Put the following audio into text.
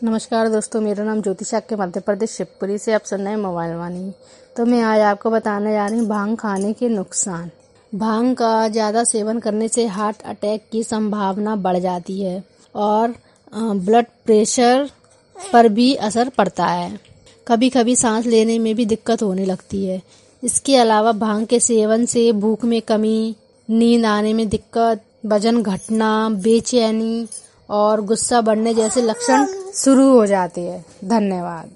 नमस्कार दोस्तों, मेरा नाम ज्योतिषा के मध्य प्रदेश शिवपुरी से आप सुन रहे हैं मोबाइल वाणी। तो मैं आज आपको बताने जा रही हूँ भांग खाने के नुकसान। भांग का ज़्यादा सेवन करने से हार्ट अटैक की संभावना बढ़ जाती है और ब्लड प्रेशर पर भी असर पड़ता है। कभी कभी सांस लेने में भी दिक्कत होने लगती है। इसके अलावा भांग के सेवन से भूख में कमी, नींद आने में दिक्कत, वजन घटना, बेचैनी और गुस्सा बढ़ने जैसे लक्षण शुरू हो जाते हैं। धन्यवाद।